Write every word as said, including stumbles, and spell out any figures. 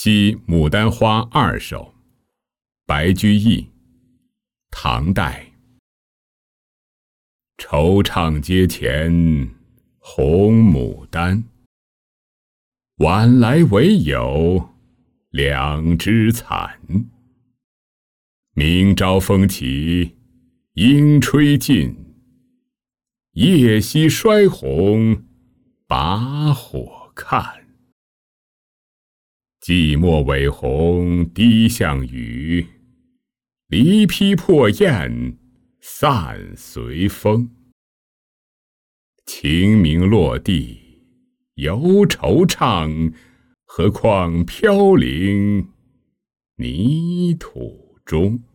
西牡丹花二首，白居易，唐代。惆怅阶前红牡丹，晚来唯有两枝残。明朝风起莺吹尽，夜夕衰红把火看。寂寞尾红滴向雨，离披破雁散随风。晴明落地犹惆怅，何况飘零泥土中。